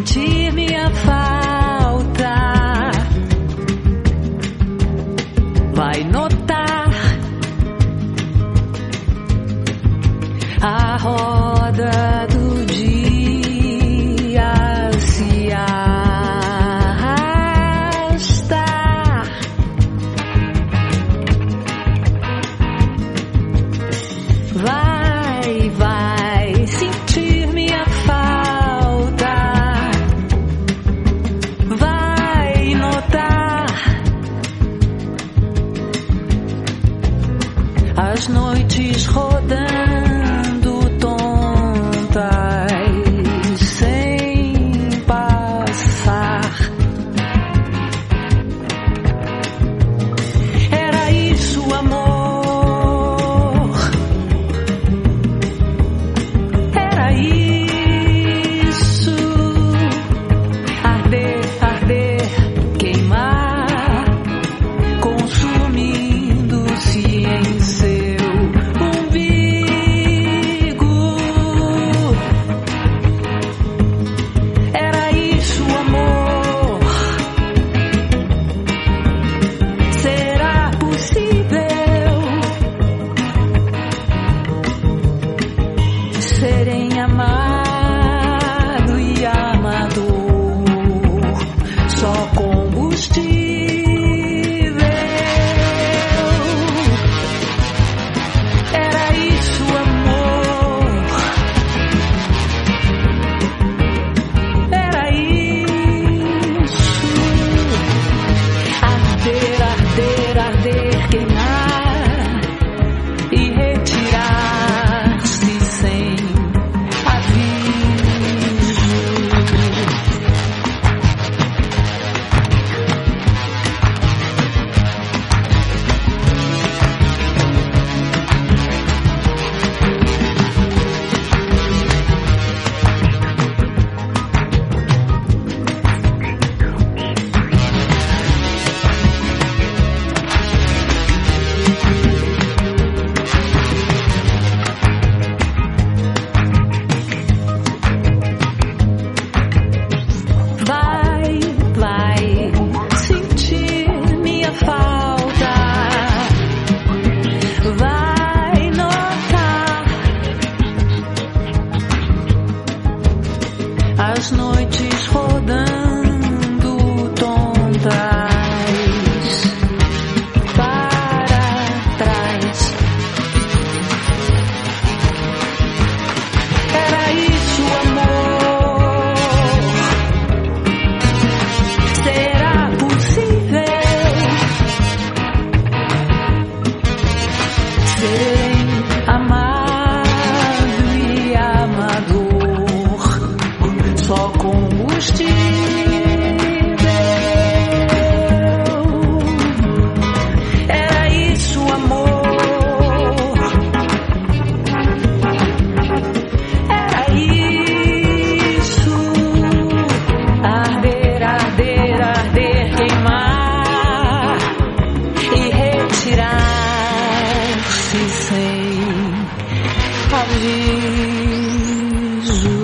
sentir minha falta, vai notar a roda do dia se arrastar. Vai sentir minha falta, vai notar as noites rodando tontas sem passar. Era isso, amor. Era isso, arder, arder, queimar, consumindo-se em seu umbigo. Era isso, amor. Será possível serem amado e amador, só combustível? Era isso, amor. Era isso, arder, arder, arder, queimar e retirar-se sem aviso. Vai sentir minha falta, vai notar as noites rodando tontas para trás. Era isso, amor. Será possível serem amado e amador, só combustível? Era isso, amor. Era isso, arder, arder, arder, queimar e retirar-se sem aviso.